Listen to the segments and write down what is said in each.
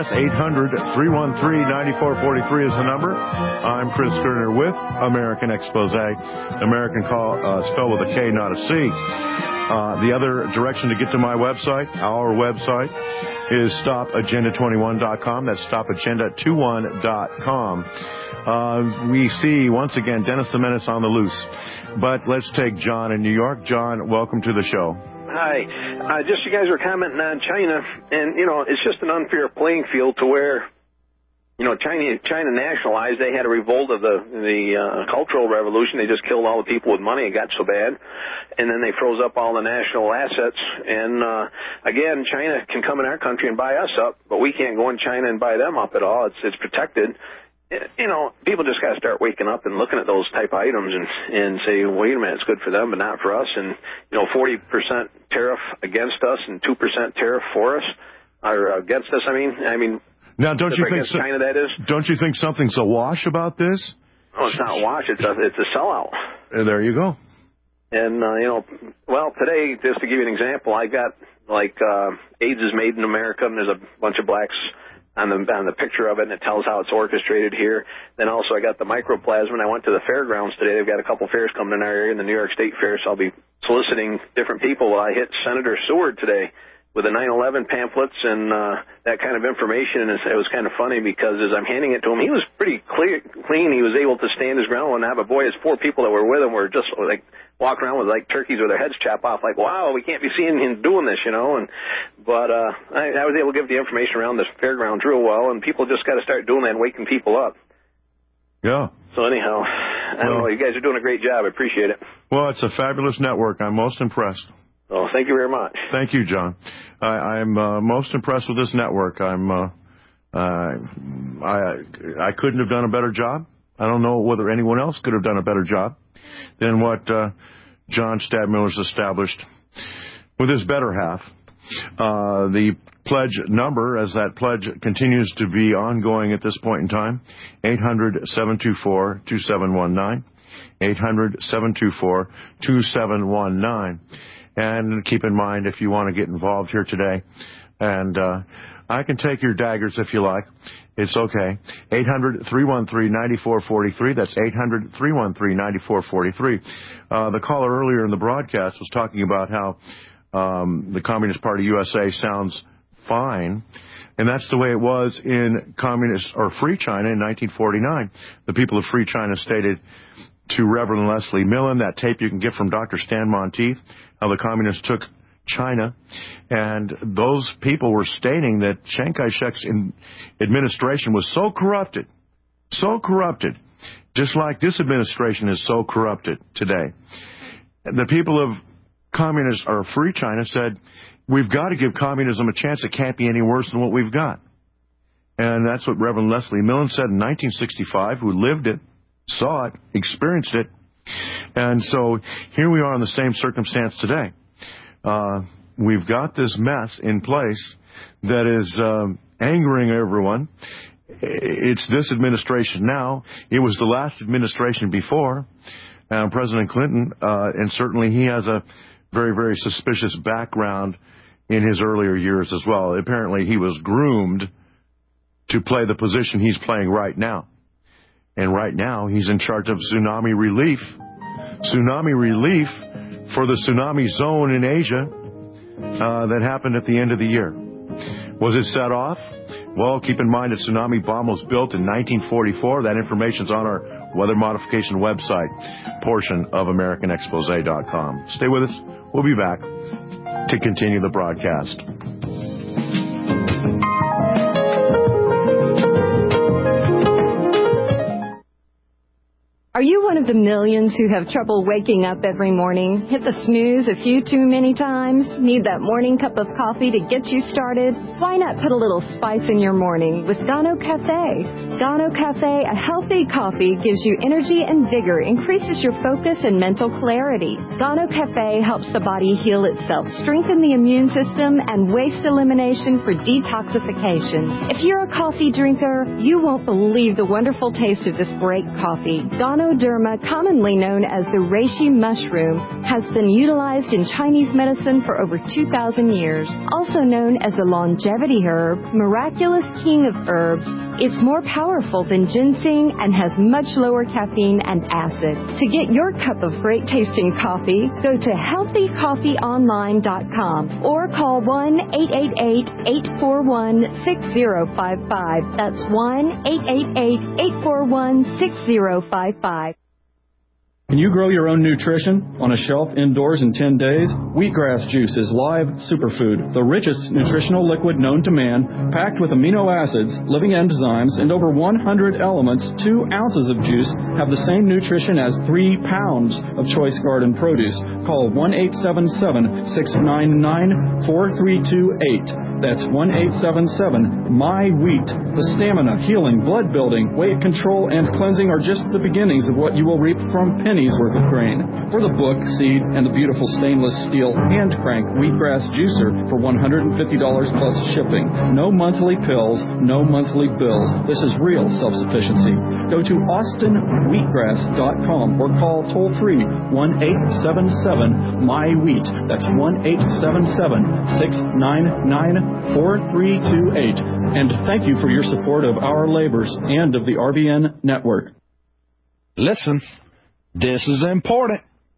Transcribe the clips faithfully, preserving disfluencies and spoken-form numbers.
S. eight hundred, three one three, nine four four three is the number. I'm Chris Kerner with American Expose. American call, uh, spelled with a K, not a C. Uh, the other direction to get to my website, our website, is stop agenda twenty-one dot com. That's stop agenda twenty-one dot com. Uh, we see, once again, Dennis the Menace on the loose. But let's take John in New York. John, welcome to the show. Hi. Uh, just you guys were commenting on China, and, you know, it's just an unfair playing field to where, you know, China China nationalized. They had a revolt of the the uh, Cultural Revolution. They just killed all the people with money. It got so bad. And then they froze up all the national assets. And, uh, again, China can come in our country and buy us up, but we can't go in China and buy them up at all. It's, it's protected. You know, people just got to start waking up and looking at those type of items and, and say, wait a minute, it's good for them, but not for us. And, you know, forty percent tariff against us and two percent tariff for us, or against us, I mean. I mean, now, don't you think so, China, that is? Don't you think something's a wash about this? Oh, it's not a wash. It's a, it's a sellout. Uh, there you go. And, uh, you know, well, today, just to give you an example, I got, like, uh, AIDS is made in America, and there's a bunch of blacks on the on the picture of it, and it tells how it's orchestrated here. Then also I got the mycoplasma, and I went to the fairgrounds today. They've got a couple fairs coming in our area, in the New York State Fair, so I'll be soliciting different people. Well, I hit Senator Seward today with the nine eleven pamphlets and uh, that kind of information, and it was kind of funny because as I'm handing it to him, he was pretty clear, clean. He was able to stand his ground and have a boy. His four people that were with him were just like walking around with like turkeys with their heads chopped off, like, wow, we can't be seeing him doing this, you know. And but uh, I, I was able to give the information around the fairgrounds real well, and people just got to start doing that and waking people up. Yeah. So anyhow, I don't well, know. You guys are doing a great job. I appreciate it. Well, it's a fabulous network. I'm most impressed. Oh, thank you very much. Thank you, John. I, I'm uh, most impressed with this network. I'm, uh, uh, I, I couldn't have done a better job. I don't know whether anyone else could have done a better job than what uh, John Stadtmiller's established with his better half. Uh, the pledge number, as that pledge continues to be ongoing at this point in time, eight hundred, seven two four, two seven one nine, eight hundred, seven two four, two seven one nine. And keep in mind, if you want to get involved here today, and uh, I can take your daggers if you like. It's okay. eight hundred, three one three, nine four four three. That's eight hundred, three one three, nine four four three. Uh, the caller earlier in the broadcast was talking about how um, the Communist Party U S A sounds fine, and that's the way it was in communist or free China in nineteen forty-nine. The people of free China stated to Reverend Leslie Millen, that tape you can get from Doctor Stan Monteith, how the communists took China, and those people were stating that Chiang Kai-shek's in administration was so corrupted, so corrupted, just like this administration is so corrupted today. The people of communist or free China said, we've got to give communism a chance. It can't be any worse than what we've got. And that's what Reverend Leslie Millen said in nineteen sixty-five, who lived it, saw it, experienced it. And so here we are in the same circumstance today. Uh, we've got this mess in place that is um, angering everyone. It's this administration now. It was the last administration before. Uh, President Clinton, uh, and certainly he has a very, very suspicious background in his earlier years as well. Apparently he was groomed to play the position he's playing right now. And right now, he's in charge of tsunami relief. Tsunami relief for the tsunami zone in Asia uh, that happened at the end of the year. Was it set off? Well, keep in mind a tsunami bomb was built in nineteen forty-four. That information's on our weather modification website, portion of American Expose dot com. Stay with us. We'll be back to continue the broadcast. Are you one of the millions who have trouble waking up every morning? Hit the snooze a few too many times? Need that morning cup of coffee to get you started? Why not put a little spice in your morning with Gano Cafe? Gano Cafe, a healthy coffee, gives you energy and vigor, increases your focus and mental clarity. Gano Cafe helps the body heal itself, strengthen the immune system, and waste elimination for detoxification. If you're a coffee drinker, you won't believe the wonderful taste of this great coffee. Gano Ganoderma, commonly known as the reishi mushroom, has been utilized in Chinese medicine for over two thousand years. Also known as the longevity herb, miraculous king of herbs, it's more powerful than ginseng and has much lower caffeine and acid. To get your cup of great tasting coffee, go to healthy coffee online dot com or call one eight eight eight, eight four one, six zero five five. That's one eight eight eight, eight four one, six zero five five. Can you grow your own nutrition on a shelf indoors in ten days? Wheatgrass juice is live superfood, the richest nutritional liquid known to man, packed with amino acids, living enzymes, and over one hundred elements. Two ounces of juice have the same nutrition as three pounds of choice garden produce. Call one eight seven seven, six nine nine, four three two eight. That's one eight seven seven, M Y wheat. The stamina, healing, blood building, weight control, and cleansing are just the beginnings of what you will reap from pennies worth of grain. For the book, seed, and the beautiful stainless steel hand crank wheatgrass juicer for one hundred fifty dollars plus shipping. No monthly pills, no monthly bills. This is real self-sufficiency. Go to austin wheatgrass dot com or call toll free one eight seven seven, M Y wheat. That's one eight seven seven, six nine nine, four three two eight. And thank you for your support of our labors and of the R B N network. Listen, this is important.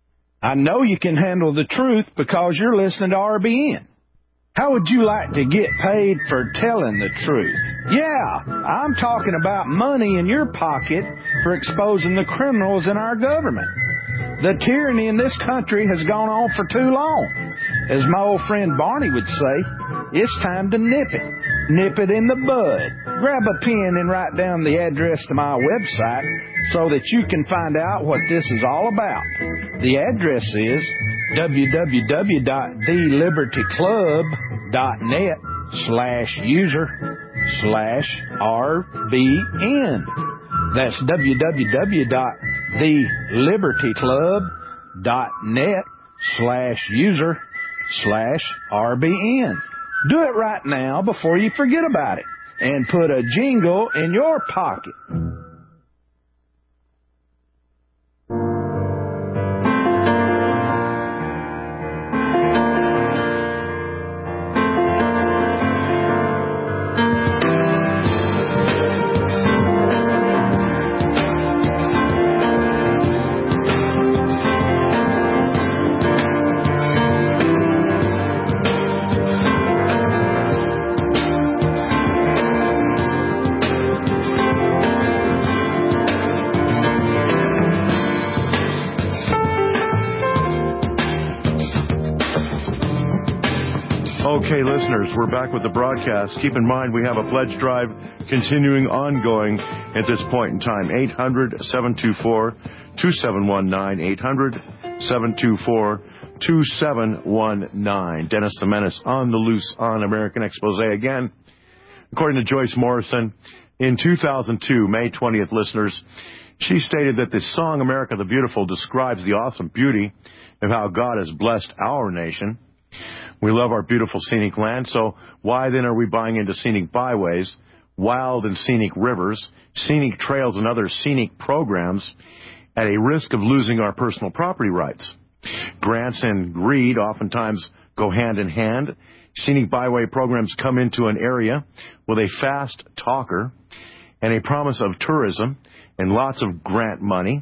I know you can handle the truth because you're listening to R B N. How would you like to get paid for telling the truth? Yeah, I'm talking about money in your pocket for exposing the criminals in our government. The tyranny in this country has gone on for too long. As my old friend Barney would say, it's time to nip it. Nip it in the bud. Grab a pen and write down the address to my website so that you can find out what this is all about. The address is w w w dot the liberty club dot net slash user slash R B N. That's w w w dot the liberty club dot net slash user slash R B N. Do it right now before you forget about it and put a jingle in your pocket. Okay, listeners, we're back with the broadcast. Keep in mind we have a pledge drive continuing ongoing at this point in time. eight hundred, seven two four, two seven one nine. eight hundred, seven two four, two seven one nine. Dennis the Menace on the loose on American Expose again. According to Joyce Morrison, in two thousand two, May twentieth, listeners, she stated that the song America the Beautiful describes the awesome beauty of how God has blessed our nation. We love our beautiful scenic land, so why then are we buying into scenic byways, wild and scenic rivers, scenic trails, and other scenic programs at a risk of losing our personal property rights? Grants and greed oftentimes go hand in hand. Scenic byway programs come into an area with a fast talker and a promise of tourism and lots of grant money.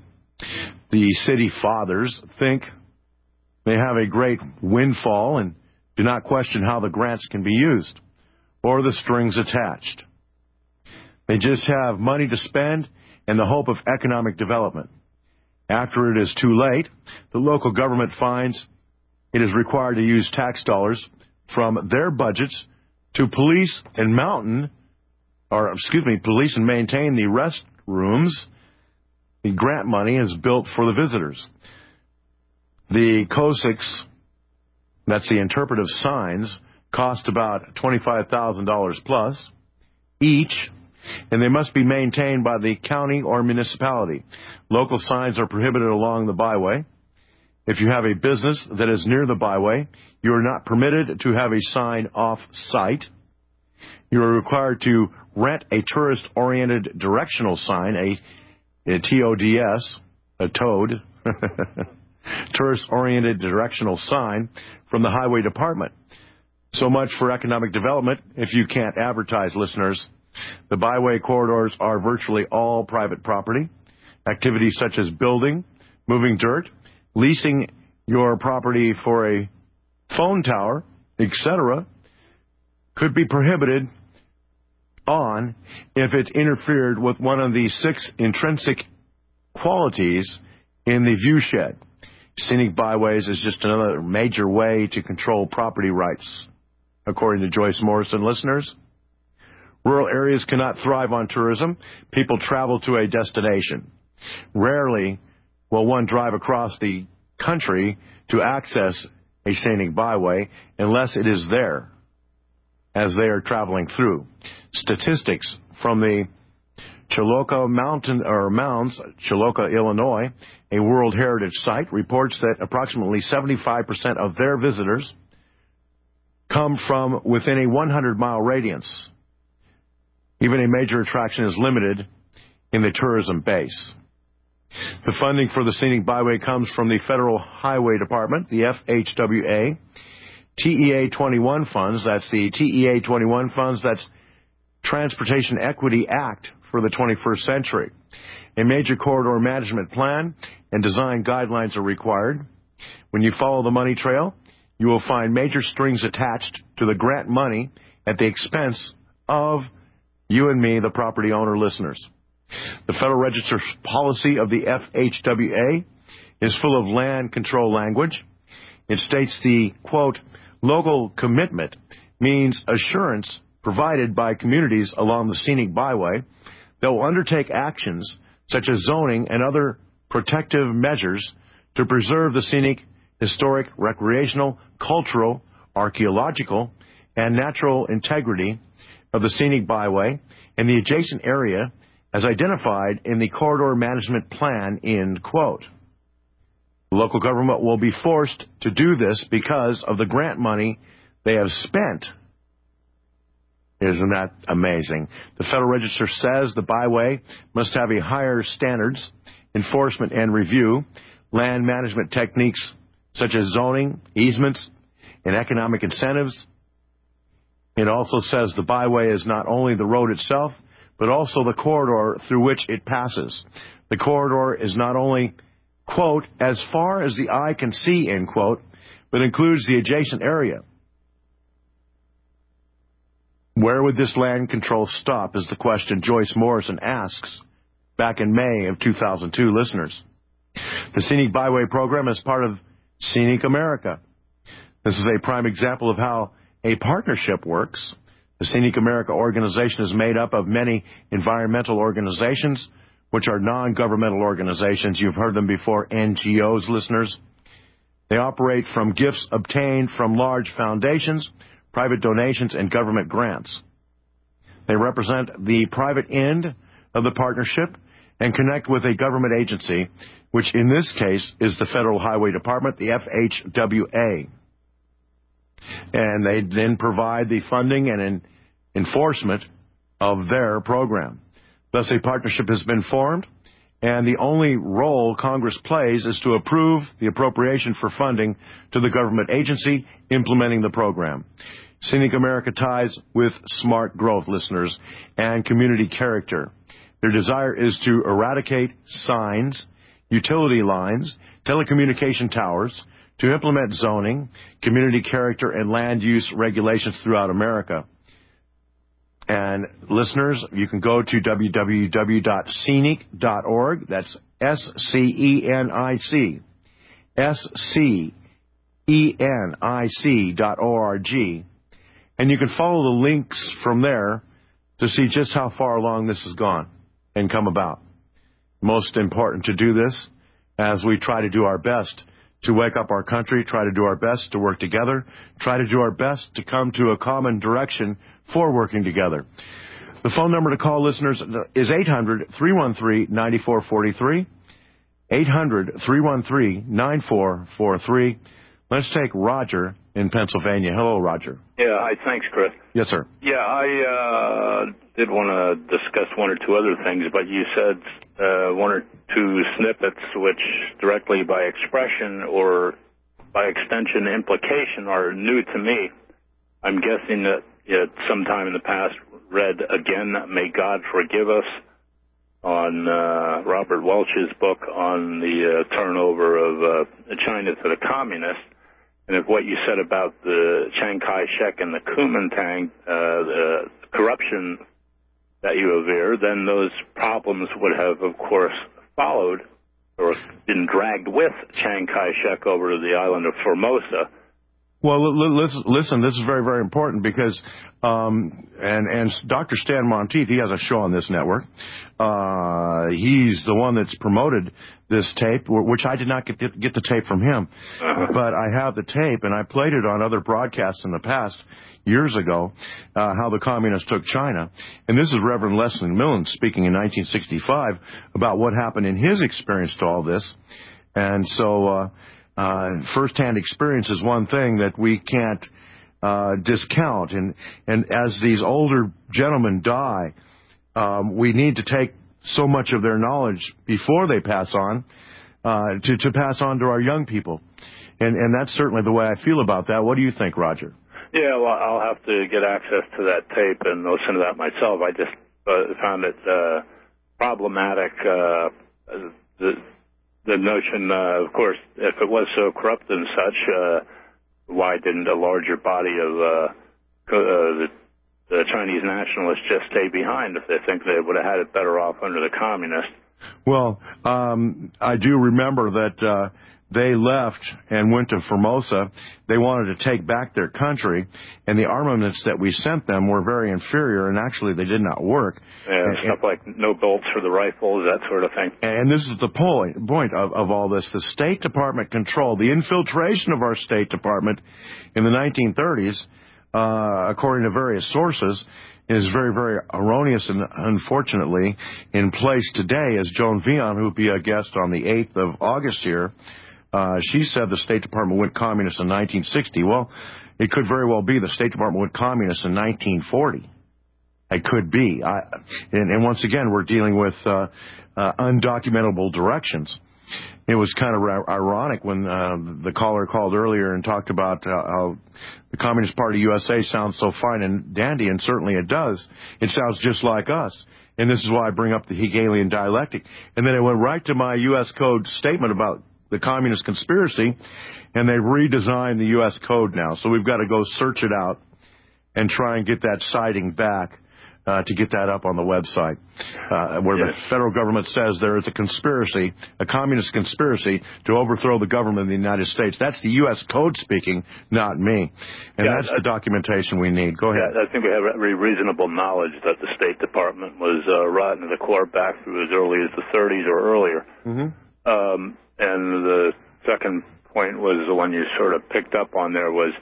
The city fathers think they have a great windfall and do not question how the grants can be used or the strings attached. They just have money to spend and the hope of economic development. After it is too late, the local government finds it is required to use tax dollars from their budgets to police and mountain, or excuse me, police and maintain the restrooms. The grant money is built for the visitors. The C O S I Cs, that's the interpretive signs, cost about twenty-five thousand dollars plus each, and they must be maintained by the county or municipality. Local signs are prohibited along the byway. If you have a business that is near the byway, you are not permitted to have a sign off-site. You are required to rent a tourist-oriented directional sign, a, a T O D S, a TOAD, tourist-oriented directional sign from the Highway Department. So much for economic development if you can't advertise, listeners. The byway corridors are virtually all private property. Activities such as building, moving dirt, leasing your property for a phone tower, et cetera, could be prohibited on if it interfered with one of the six intrinsic qualities in the viewshed. Scenic byways is just another major way to control property rights, according to Joyce Morrison. Listeners, rural areas cannot thrive on tourism. People travel to a destination. Rarely will one drive across the country to access a scenic byway unless it is there as they are traveling through. Statistics from the Chilocah Mountain or Mounds, Chilocah, Illinois, a World Heritage Site, reports that approximately seventy-five percent of their visitors come from within a hundred mile radius. Even a major attraction is limited in the tourism base. The funding for the scenic byway comes from the Federal Highway Department, the F H W A, T E A twenty-one funds, that's the T E A twenty-one funds, that's Transportation Equity Act for the twenty-first century. A major corridor management plan and design guidelines are required. When you follow the money trail, you will find major strings attached to the grant money at the expense of you and me, the property owner, listeners. The Federal Register policy of the F H W A is full of land control language. It states the, quote, local commitment means assurance provided by communities along the scenic byway that will undertake actions such as zoning and other protective measures to preserve the scenic, historic, recreational, cultural, archaeological, and natural integrity of the scenic byway and the adjacent area as identified in the corridor management plan, end quote. The local government will be forced to do this because of the grant money they have spent. Isn't that amazing? The Federal Register says the byway must have a higher standards, enforcement and review, land management techniques such as zoning, easements, and economic incentives. It also says the byway is not only the road itself, but also the corridor through which it passes. The corridor is not only, quote, as far as the eye can see, end quote, but includes the adjacent area. Where would this land control stop is the question Joyce Morrison asks back in May of two thousand two, listeners. The Scenic Byway program is part of Scenic America. This is a prime example of how a partnership works. The Scenic America organization is made up of many environmental organizations, which are non-governmental organizations. You've heard them before, N G Os, listeners. They operate from gifts obtained from large foundations, private donations, and government grants. They represent the private end of the partnership and connect with a government agency, which in this case is the Federal Highway Department, the F H W A. And they then provide the funding and en- enforcement of their program. Thus, a partnership has been formed, and the only role Congress plays is to approve the appropriation for funding to the government agency implementing the program. Scenic America ties with smart growth, listeners, and community character. Their desire is to eradicate signs, utility lines, telecommunication towers, to implement zoning, community character, and land use regulations throughout America. And listeners, you can go to w w w dot scenic dot org. That's S C E N I C. S C E N I C dot O R G. And you can follow the links from there to see just how far along this has gone and come about. Most important to do this as we try to do our best to wake up our country, try to do our best to work together, try to do our best to come to a common direction for working together. The phone number to call, listeners, is eight hundred, three one three, nine four four three, eight hundred, three one three, nine four four three. Let's take Roger in Pennsylvania. Hello, Roger. Yeah, hi, thanks, Chris. Yes, sir. Yeah, I uh, did want to discuss one or two other things, but you said uh, one or two snippets which directly by expression or by extension implication are new to me. I'm guessing that you sometime in the past read again, May God Forgive Us, on uh, Robert Welch's book on the uh, turnover of uh, China to the communists. And if what you said about the Chiang Kai-shek and the Kuomintang, uh, the corruption that you aver, then those problems would have, of course, followed or been dragged with Chiang Kai-shek over to the island of Formosa. Well, listen, this is very, very important because, um, and, and Doctor Stan Monteith, he has a show on this network. Uh, he's the one that's promoted this tape, which I did not get, get the tape from him. Uh-huh. But I have the tape, and I played it on other broadcasts in the past, years ago, uh, how the communists took China. And this is Reverend Leslie Millen speaking in nineteen sixty-five about what happened in his experience to all this. And so, uh, Uh, first-hand experience is one thing that we can't uh, discount. And, and as these older gentlemen die, um, we need to take so much of their knowledge before they pass on uh, to, to pass on to our young people. And, and that's certainly the way I feel about that. What do you think, Roger? Yeah, well, I'll have to get access to that tape and listen to that myself. I just uh, found it uh, problematic. Uh, the, The notion, uh, of course, if it was so corrupt and such, uh, why didn't a larger body of uh, co- uh, the, the Chinese nationalists just stay behind if they think they would have had it better off under the communists? Well, um, I do remember that uh, they left and went to Formosa. They wanted to take back their country, and the armaments that we sent them were very inferior, and actually they did not work. Yeah, and, stuff like no bolts for the rifles, that sort of thing. And this is the point, point of, of all this. The State Department control, the infiltration of our State Department in the nineteen thirties, uh, according to various sources, is very, very erroneous and unfortunately in place today. As Joan Vion, who will be a guest on the eighth of August here, Uh, she said the State Department went communist in nineteen sixty. Well, it could very well be the State Department went communist in nineteen forty. It could be. I, and, and once again, we're dealing with uh, uh, undocumentable directions. It was kind of ironic when uh, the caller called earlier and talked about uh, how the Communist Party U S A sounds so fine and dandy, and certainly it does. It sounds just like us. And this is why I bring up the Hegelian dialectic. And then it went right to my U S Code statement about the communist conspiracy, and they redesigned the U S Code now. So we've got to go search it out and try and get that citing back uh, to get that up on the website, uh, where yes. the federal government says there is a conspiracy, a communist conspiracy to overthrow the government of the United States. That's the U S Code speaking, not me. And yeah, that's the documentation we need. Go ahead. Yeah, I think we have every reasonable knowledge that the State Department was uh, rotten to the core back through as early as the thirties or earlier. Mm-hmm. Um, And the second point was the one you sort of picked up on there was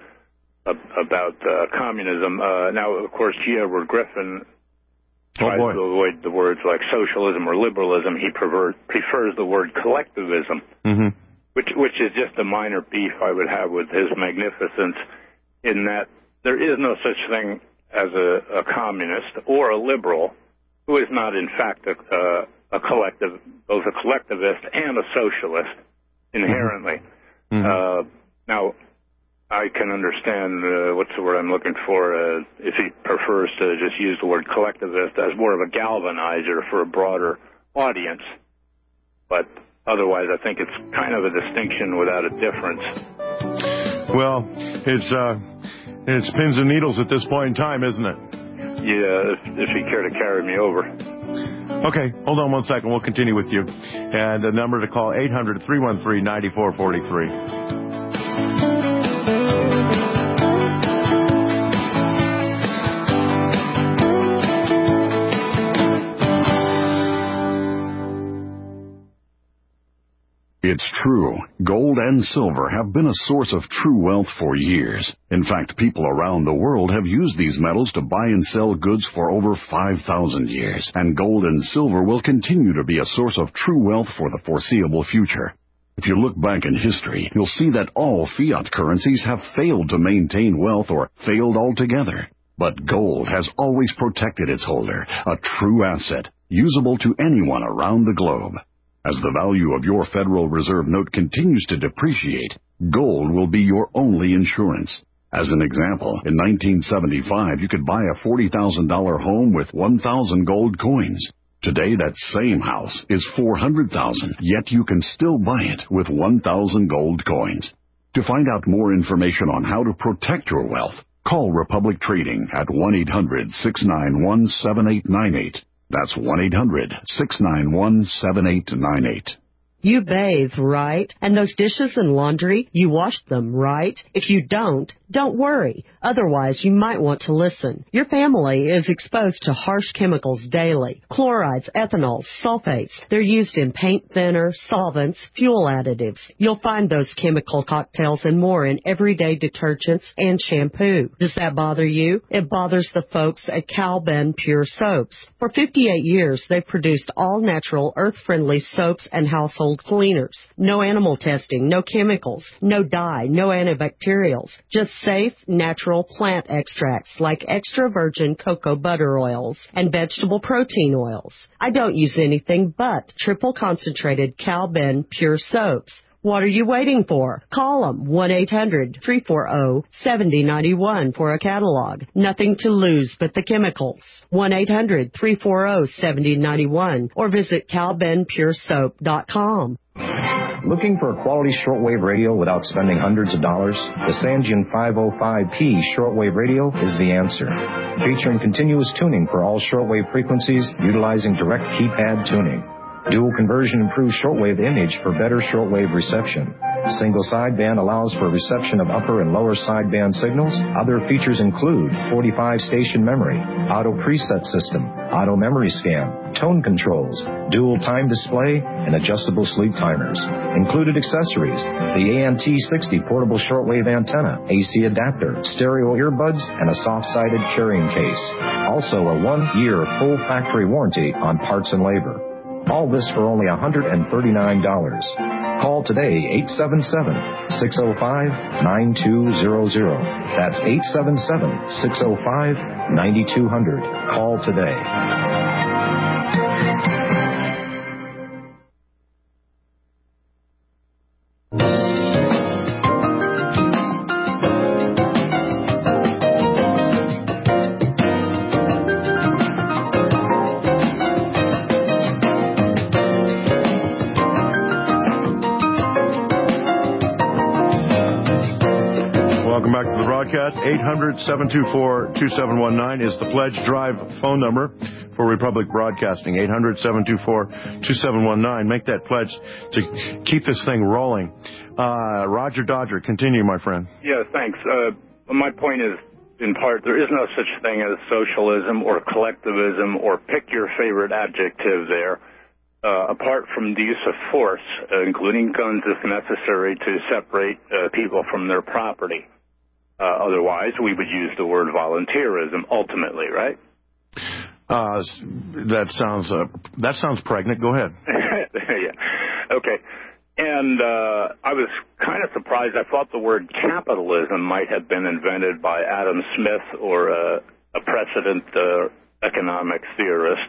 about uh, communism. Uh, now, of course, G. Edward Griffin tries oh to avoid the words like socialism or liberalism. He prefer, prefers the word collectivism, mm-hmm. which which is just a minor beef I would have with his magnificence, in that there is no such thing as a, a communist or a liberal who is not, in fact, a, uh, a collective, both a collectivist and a socialist inherently. Mm-hmm. Uh, now, I can understand, uh, what's the word I'm looking for, uh, if he prefers to just use the word collectivist as more of a galvanizer for a broader audience. But otherwise, I think it's kind of a distinction without a difference. Well, it's, uh, it's pins and needles at this point in time, isn't it? Yeah, if, if you care to carry me over. Okay, hold on one second. We'll continue with you. And the number to call, eight hundred, three one three, nine four four three. It's true. Gold and silver have been a source of true wealth for years. In fact, people around the world have used these metals to buy and sell goods for over five thousand years, and gold and silver will continue to be a source of true wealth for the foreseeable future. If you look back in history, you'll see that all fiat currencies have failed to maintain wealth or failed altogether. But gold has always protected its holder, a true asset, usable to anyone around the globe. As the value of your Federal Reserve note continues to depreciate, gold will be your only insurance. As an example, in nineteen seventy-five, you could buy a forty thousand dollars home with one thousand gold coins. Today, that same house is four hundred thousand dollars, yet you can still buy it with one thousand gold coins. To find out more information on how to protect your wealth, call Republic Trading at one eight hundred, six nine one, seven eight nine eight. That's one eight hundred, six nine one, seven eight nine eight. You bathe, right? And those dishes and laundry, you washed them, right? If you don't, don't worry. Otherwise, you might want to listen. Your family is exposed to harsh chemicals daily. Chlorides, ethanols, sulfates. They're used in paint thinner, solvents, fuel additives. You'll find those chemical cocktails and more in everyday detergents and shampoo. Does that bother you? It bothers the folks at Cal-Ben Pure Soaps. For fifty-eight years, they've produced all-natural, earth-friendly soaps and household cleaners. No animal testing, no chemicals, no dye, no antibacterials. Just safe, natural plant extracts like extra virgin cocoa butter oils and vegetable protein oils. I don't use anything but triple concentrated Cal-Ben Pure Soaps. What are you waiting for? Call them one eight hundred, three four zero, seven zero nine one for a catalog. Nothing to lose but the chemicals. one eight hundred, three four zero, seven zero nine one or visit cal ben pure soap dot com. Looking for a quality shortwave radio without spending hundreds of dollars? The Sangean five oh five P shortwave radio is the answer. Featuring continuous tuning for all shortwave frequencies utilizing direct keypad tuning. Dual conversion improves shortwave image for better shortwave reception. Single sideband allows for reception of upper and lower sideband signals. Other features include forty-five station memory, auto preset system, auto memory scan, tone controls, dual time display, and adjustable sleep timers. Included accessories: the A N T sixty portable shortwave antenna, A C adapter, stereo earbuds, and a soft-sided carrying case. Also a one-year full factory warranty on parts and labor. All this for only one hundred thirty-nine dollars. Call today, eight seven seven, six zero five, nine two zero zero. That's eight seven seven, six zero five, nine two zero zero. Call today. eight hundred, seven two four, two seven one nine is the Pledge Drive phone number for Republic Broadcasting. eight hundred, seven two four, two seven one nine. Make that pledge to keep this thing rolling. Uh, Roger Dodger, continue, my friend. Yeah, thanks. Uh, my point is, in part, there is no such thing as socialism or collectivism or pick your favorite adjective there, uh, apart from the use of force, uh, including guns if necessary, to separate uh, people from their property. Uh, otherwise, we would use the word volunteerism ultimately, right? Uh, that sounds uh, that sounds pregnant. Go ahead. Yeah. Okay. And uh, I was kind of surprised. I thought the word capitalism might have been invented by Adam Smith or uh, a precedent uh, economic theorist.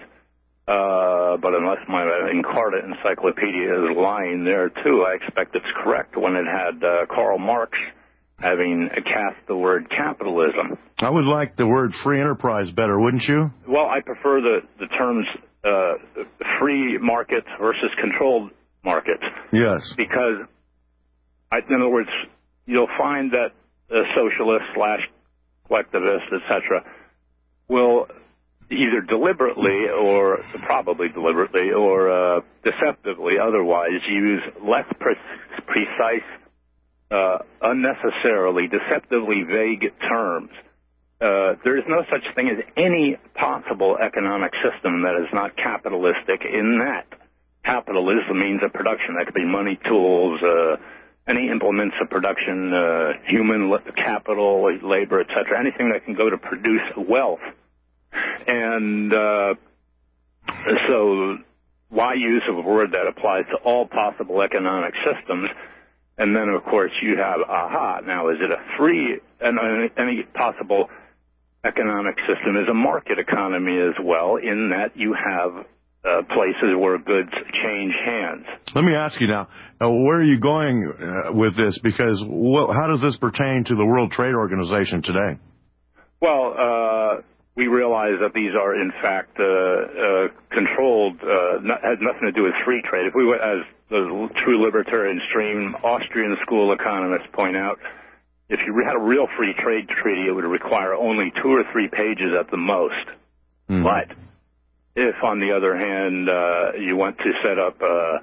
Uh, but unless my incarnate encyclopedia is lying there, too, I expect it's correct when it had uh, Karl Marx having cast the word capitalism. I would like the word free enterprise better, wouldn't you? Well, I prefer the, the terms uh, free markets versus controlled markets. Yes. Because, I, in other words, you'll find that uh, socialists slash collectivists, et cetera, will either deliberately or probably deliberately or uh, deceptively otherwise use less pre- precise Uh, unnecessarily, deceptively vague terms. Uh, there is no such thing as any possible economic system that is not capitalistic in that capitalism means a production. That could be money, tools, uh, any implements of production, uh, human capital, labor, et cetera, anything that can go to produce wealth. And uh, so why use of a word that applies to all possible economic systems? And then, of course, you have, aha, now is it a free, and any possible economic system is a market economy as well, in that you have uh, places where goods change hands. Let me ask you now, uh, where are you going uh, with this? Because well, how does this pertain to the World Trade Organization today? Well, uh, we realize that these are, in fact, uh, uh, controlled, uh, not, has nothing to do with free trade. If we were, as the true libertarian stream Austrian school economists point out, if you had a real free trade treaty, it would require only two or three pages at the most. Mm. But if, on the other hand, uh, you want to set up a,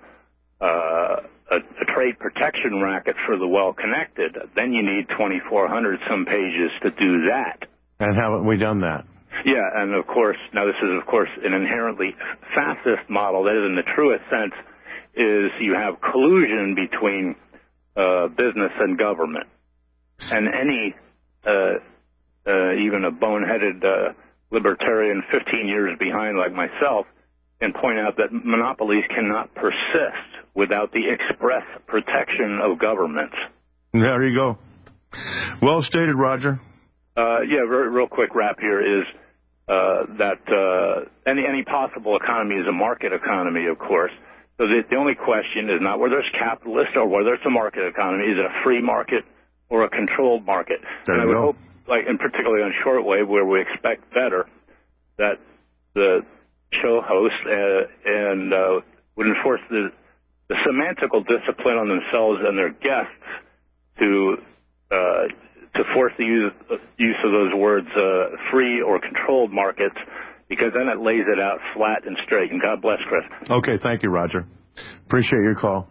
a, a trade protection racket for the well-connected, then you need twenty-four hundred some pages to do that. And haven't we done that? Yeah, and of course, now this is, of course, an inherently fascist model. That is, in the truest sense, is you have collusion between uh, business and government. And any, uh, uh, even a boneheaded uh, libertarian fifteen years behind like myself can point out that monopolies cannot persist without the express protection of governments. There you go. Well stated, Roger. Uh, yeah, real, real quick wrap here is uh, that uh, any any possible economy is a market economy, of course. So the, the only question is not whether it's capitalist or whether it's a market economy. Is it a free market or a controlled market? There and I you would go. hope, like, and particularly on shortwave, where we expect better, that the show hosts uh, and uh, would enforce the, the semantical discipline on themselves and their guests to uh, to force the use, use of those words, uh, free or controlled markets, because then it lays it out flat and straight. And God bless, Chris. Okay, thank you, Roger. Appreciate your call.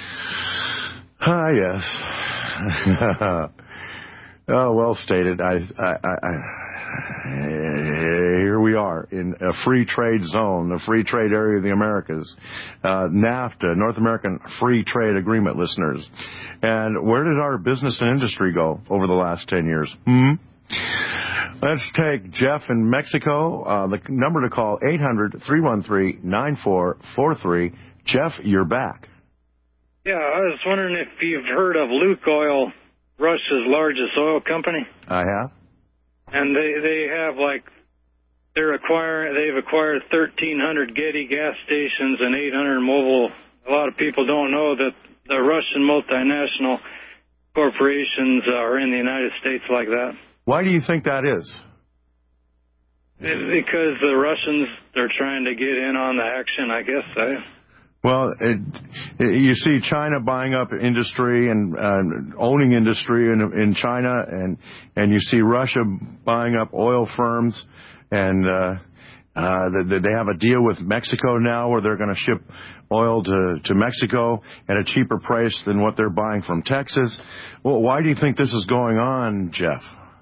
Ah, yes. Oh, well stated. I, I, I, I, here we are in a free trade zone, the free trade area of the Americas. Uh, NAFTA, North American Free Trade Agreement, listeners. And where did our business and industry go over the last ten years? Hmm? Let's take Jeff in Mexico. Uh, the number to call, eight hundred, three one three, nine four four three. Jeff, you're back. Yeah, I was wondering if you've heard of Lukoil, Russia's largest oil company. I have. And they they have like they're acquiring they've acquired thirteen hundred Getty gas stations and eight hundred mobile. A lot of people don't know that the Russian multinational corporations are in the United States like that. Why do you think that is? It, because the Russians are trying to get in on the action, I guess. I, Well, it, it, you see China buying up industry and uh, owning industry in, in China, and and you see Russia buying up oil firms, and uh, uh, they, they have a deal with Mexico now where they're going to ship oil to, to Mexico at a cheaper price than what they're buying from Texas. Well, why do you think this is going on, Jeff?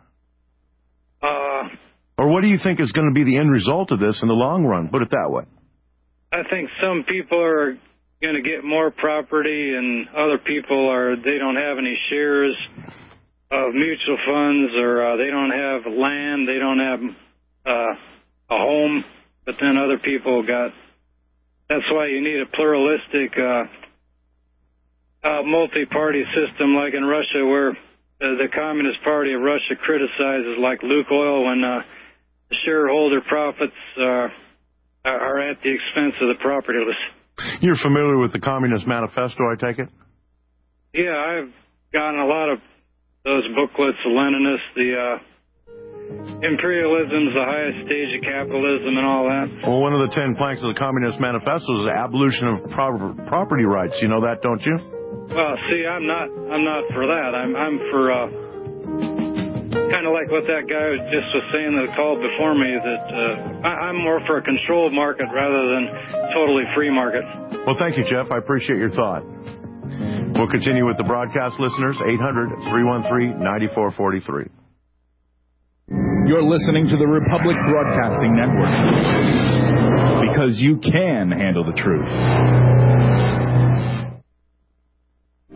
Uh, or what do you think is going to be the end result of this in the long run? Put it that way. I think some people are going to get more property, and other people are they don't have any shares of mutual funds, or uh, they don't have land, they don't have uh, a home. But then other people got. That's why you need a pluralistic, uh, uh, multi-party system, like in Russia, where uh, the Communist Party of Russia criticizes, like Lukoil, when uh, the shareholder profits are. Uh, are at the expense of the propertyless. You're familiar with the Communist Manifesto, I take it? Yeah, I've gotten a lot of those booklets, Leninists, the uh, imperialism's the highest stage of capitalism and all that. Well, one of the ten planks of the Communist Manifesto is the abolition of pro- property rights. You know that, don't you? Well, see, I'm not I'm not for that. I'm, I'm for... Uh, kind of like what that guy just was saying that called before me, that uh, I, I'm more for a controlled market rather than totally free market. Well, thank you, Jeff. I appreciate your thought. We'll continue with the broadcast listeners, eight hundred, three one three, nine four four three. You're listening to the Republic Broadcasting Network, because you can handle the truth.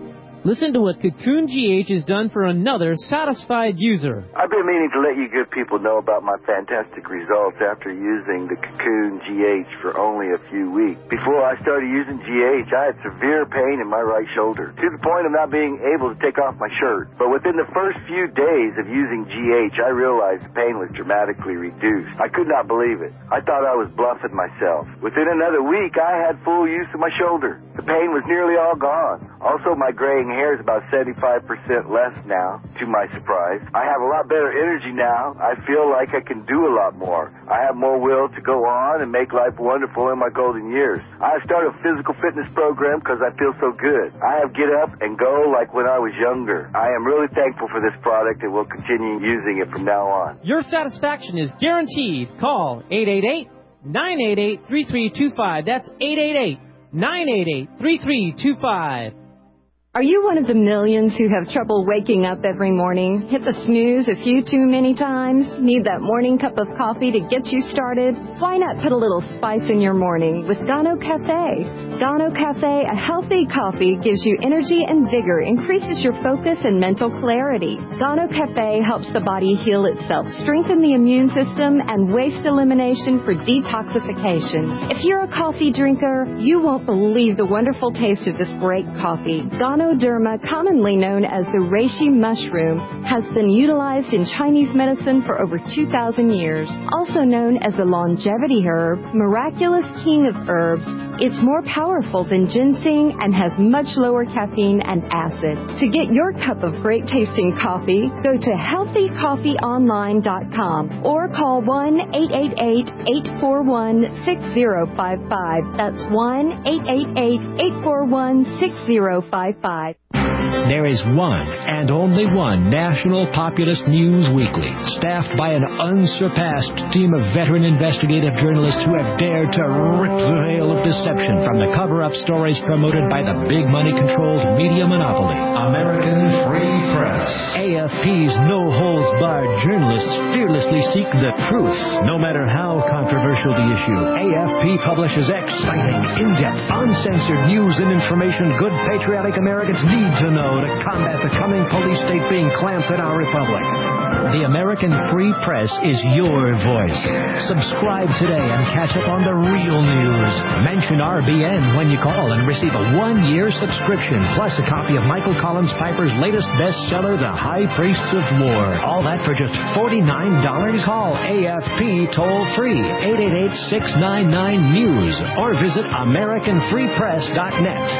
Listen to what Cocoon G H has done for another satisfied user. I've been meaning to let you good people know about my fantastic results after using the Cocoon G H for only a few weeks. Before I started using G H, I had severe pain in my right shoulder, to the point of not being able to take off my shirt. But within the first few days of using G H, I realized the pain was dramatically reduced. I could not believe it. I thought I was bluffing myself. Within another week, I had full use of my shoulder. The pain was nearly all gone. Also, my graying hair is about seventy-five percent less now, to my surprise. I have a lot better energy now. I feel like I can do a lot more. I have more will to go on and make life wonderful in my golden years. I have started a physical fitness program because I feel so good. I have get up and go like when I was younger. I am really thankful for this product and will continue using it from now on. Your satisfaction is guaranteed. Call eight eight eight, nine eight eight, three three two five. That's eight eight eight, nine eight eight, three three two five. Are you one of the millions who have trouble waking up every morning? Hit the snooze a few too many times? Need that morning cup of coffee to get you started? Why not put a little spice in your morning with Gano Cafe? Gano Cafe, a healthy coffee, gives you energy and vigor, increases your focus and mental clarity. Gano Cafe helps the body heal itself, strengthen the immune system, and waste elimination for detoxification. If you're a coffee drinker, you won't believe the wonderful taste of this great coffee. Ganoderma, commonly known as the reishi mushroom, has been utilized in Chinese medicine for over two thousand years. Also known as the longevity herb, miraculous king of herbs, it's more powerful than ginseng and has much lower caffeine and acid. To get your cup of great tasting coffee, go to healthy coffee online dot com or call one eight eight eight, eight four one, six zero five five. That's one eight eight eight, eight four one, six zero five five. There is one and only one National Populist News Weekly, staffed by an unsurpassed team of veteran investigative journalists who have dared to rip the veil of deception from the cover-up stories promoted by the big money-controlled media monopoly, American Free Press. A F P's no-holds-barred journalists fearlessly seek the truth, no matter how controversial the issue. A F P publishes exciting, in-depth, uncensored news and information good patriotic Americans need to know to combat the coming police state being clamped in our republic. The American Free Press is your voice. Subscribe today and catch up on the real news. Mention R B N when you call and receive a one-year subscription, plus a copy of Michael Collins Piper's latest bestseller, The High Priests of War. All that for just forty-nine dollars. Call A F P toll-free, eight eight eight, six nine nine, news, or visit American Free Press dot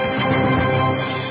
net.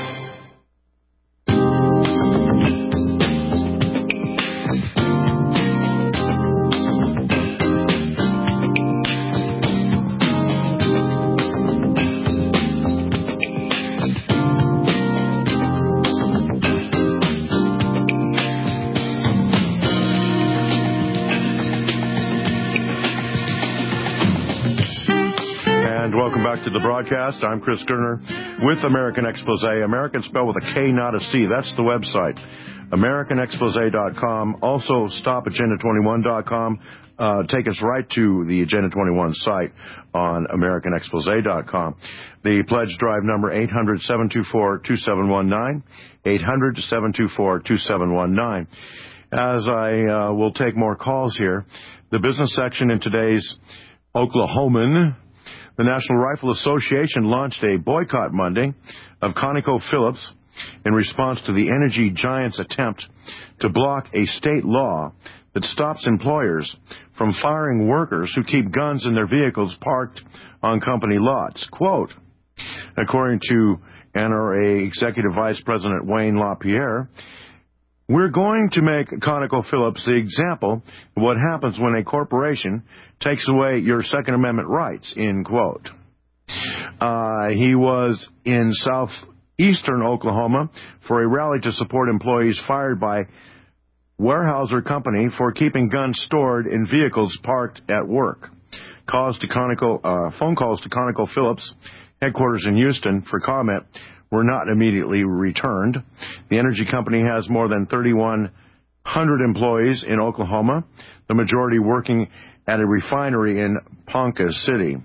Welcome back to the broadcast. I'm Chris Kerner with American Expose. American spelled with a K, not a C. That's the website, American Expose dot com. Also, stop agenda twenty-one dot com. Uh, take us right to the Agenda twenty-one site on American Expose dot com. The pledge drive number eight hundred, seven two four, two seven one nine, eight hundred, seven two four, two seven one nine. As I uh, will take more calls here, the business section in today's Oklahoman. The National Rifle Association launched a boycott Monday of ConocoPhillips in response to the energy giant's attempt to block a state law that stops employers from firing workers who keep guns in their vehicles parked on company lots. Quote, according to N R A Executive Vice President Wayne LaPierre, we're going to make ConocoPhillips the example of what happens when a corporation takes away your Second Amendment rights, end quote. Uh, he was in southeastern Oklahoma for a rally to support employees fired by Weyerhaeuser Company for keeping guns stored in vehicles parked at work. Calls to Conoco, uh, phone calls to ConocoPhillips headquarters in Houston for comment were not immediately returned. The energy company has more than thirty-one hundred employees in Oklahoma, the majority working at a refinery in Ponca City.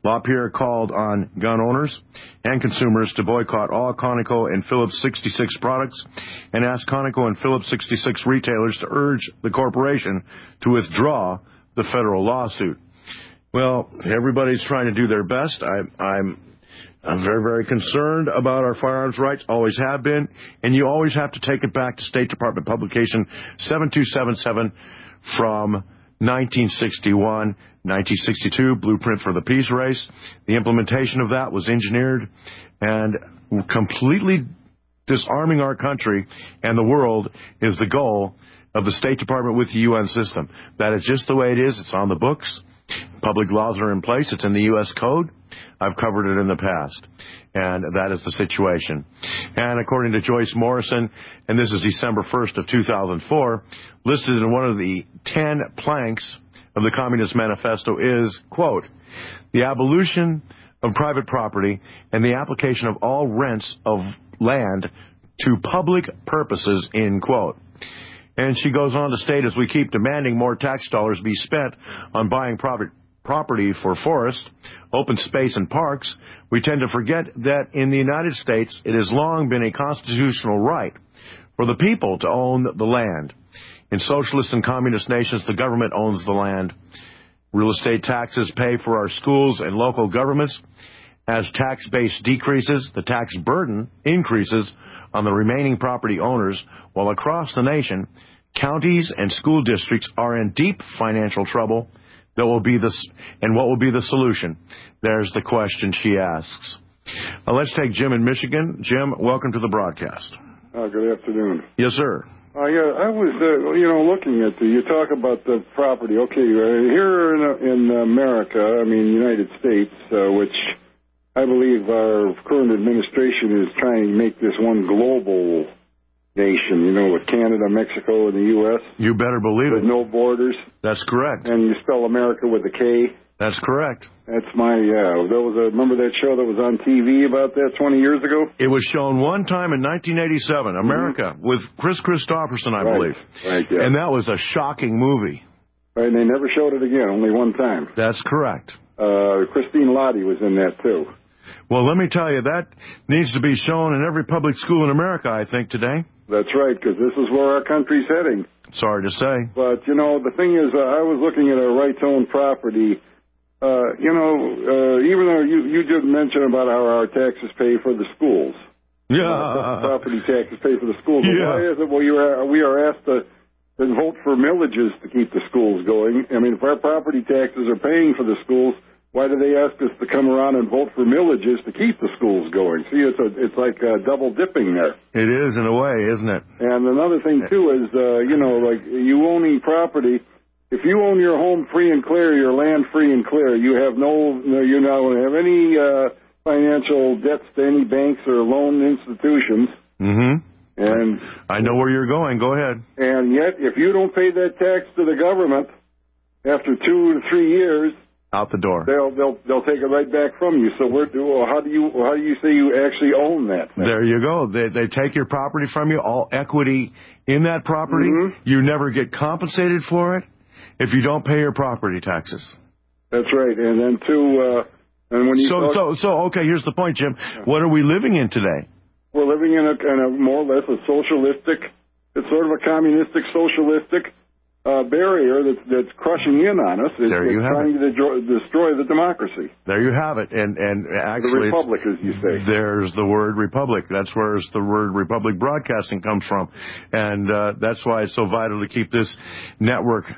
LaPierre called on gun owners and consumers to boycott all Conoco and Phillips sixty-six products and asked Conoco and Phillips sixty-six retailers to urge the corporation to withdraw the federal lawsuit. Well, everybody's trying to do their best. I, I'm I'm very, very concerned about our firearms rights, always have been, and you always have to take it back to State Department publication seven two seven seven from nineteen sixty-one, nineteen sixty-two, Blueprint for the Peace Race. The implementation of that was engineered and completely disarming our country and the world is the goal of the State Department with the U N system. That is just the way it is. It's on the books. Public laws are in place. It's in the U S Code. I've covered it in the past. And that is the situation. And according to Joyce Morrison, and this is December first of two thousand four, listed in one of the ten planks of the Communist Manifesto is, quote, the abolition of private property and the application of all rents of land to public purposes, end quote. And she goes on to state, as we keep demanding more tax dollars be spent on buying private property for forests, open space, and parks, we tend to forget that in the United States it has long been a constitutional right for the people to own the land. In socialist and communist nations, the government owns the land. Real estate taxes pay for our schools and local governments. As tax base decreases, the tax burden increases on the remaining property owners, while across the nation, counties and school districts are in deep financial trouble. That will be the, and what will be the solution? There's the question she asks. Now let's take Jim in Michigan. Jim, welcome to the broadcast. Uh, good afternoon. Yes, sir. Uh, yeah, I was, uh, you know, looking at the, you talk about the property. Okay, uh, here in, in America, I mean, United States, uh, which I believe our current administration is trying to make this one global nation, you know, with Canada, Mexico, and the U S You better believe with it. no borders. That's correct. And you spell America with a K. That's correct. That's my, yeah. Uh, there was a, remember that show that was on T V about that twenty years ago? It was shown one time in nineteen eighty-seven, America, mm-hmm. with Chris Christopherson, I right. believe. Right, yeah. And that was a shocking movie. Right, and they never showed it again, only one time. That's correct. Uh, Christine Lottie was in that, too. Well, let me tell you, that needs to be shown in every public school in America, I think, today. That's right, because this is where our country's heading. Sorry to say. But, you know, the thing is, uh, I was looking at our rights-owned property. Uh, you know, uh, even though you, you did mention about how our taxes pay for the schools. Yeah. Uh, property taxes pay for the schools. But yeah. why is it, well, you are, we are asked to, to vote for millages to keep the schools going? I mean, if our property taxes are paying for the schools, why do they ask us to come around and vote for millages to keep the schools going? See, it's a, it's like uh, double dipping there. It is, in a way, isn't it? And another thing, too, is, uh, you know, like you owning property, if you own your home free and clear, your land free and clear, you have no, no you don't have any uh, financial debts to any banks or loan institutions. Mm-hmm. And I know where you're going. Go ahead. And yet, if you don't pay that tax to the government after two to three years, out the door. They'll they'll they'll take it right back from you. So where do well, how do you how do you say you actually own that thing? There you go. They they take your property from you, all equity in that property. Mm-hmm. You never get compensated for it if you don't pay your property taxes. That's right. And then too, uh, and when you so talk, so so okay. Here's the point, Jim. What are we living in today? We're living in a kind of more or less a socialistic. It's sort of a communistic socialistic. Uh, barrier that's, that's crushing in on us. It's, there you it's have trying it. to destroy, destroy the democracy. There you have it. And and actually, the republic, as you say. There's the word republic. That's where the word republic broadcasting comes from, and uh, that's why it's so vital to keep this network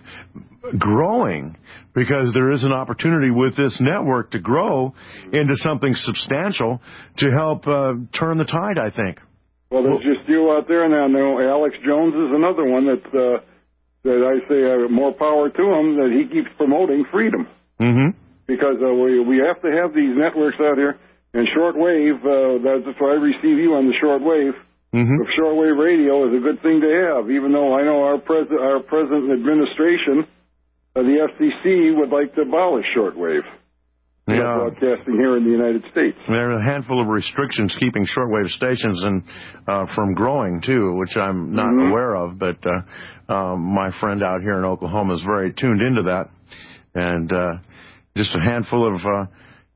growing, because there is an opportunity with this network to grow into something substantial to help uh, turn the tide, I think. Well, there's well, just you out there now. Know Alex Jones is another one that. Uh, that I say uh, more power to him, that he keeps promoting freedom. Mm-hmm. Because uh, we we have to have these networks out here. And shortwave, uh, that's why I receive you on the shortwave. Mm-hmm. Shortwave radio is a good thing to have, even though I know our, pres- our present administration, uh, the F C C, would like to abolish shortwave. Yeah. Broadcasting here in the United States. There are a handful of restrictions keeping shortwave stations and uh, from growing, too, which I'm not mm-hmm. aware of, but uh, um, my friend out here in Oklahoma is very tuned into that. And uh, just a handful of uh,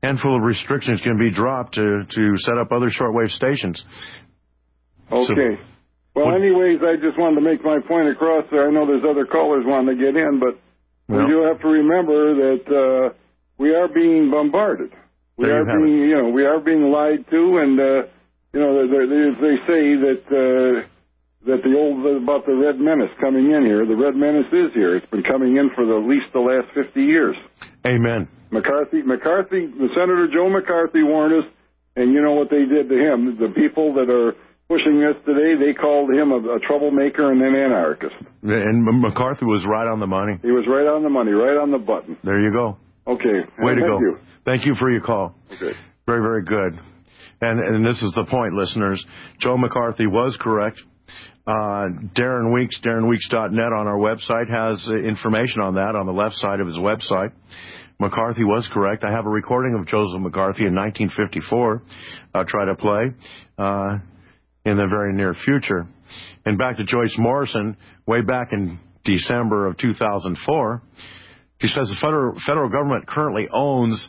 handful of restrictions can be dropped to, to set up other shortwave stations. Okay. So, well, what, anyways, I just wanted to make my point across there. I know there's other callers wanting to get in, but well, we do have to remember that uh, we are being bombarded. We are being, it. you know, we are being lied to, and uh, you know, they, they, they say that uh, that the old about the Red Menace coming in here. The Red Menace is here. It's been coming in for the, at least the last fifty years. Amen. McCarthy, McCarthy, Senator Joe McCarthy warned us, and you know what they did to him. The people that are pushing this today, they called him a, a troublemaker and an anarchist. And McCarthy was right on the money. He was right on the money, right on the button. There you go. Okay. Way to Thank go. You. Thank you for your call. Okay. Very, very good. And, and this is the point, listeners. Joe McCarthy was correct. Uh, Darren Weeks, Darren Weeks dot net on our website has uh, information on that on the left side of his website. McCarthy was correct. I have a recording of Joseph McCarthy in nineteen fifty-four. I'll try to play uh, in the very near future. And back to Joyce Morrison, way back in December of two thousand four, she says the federal, federal government currently owns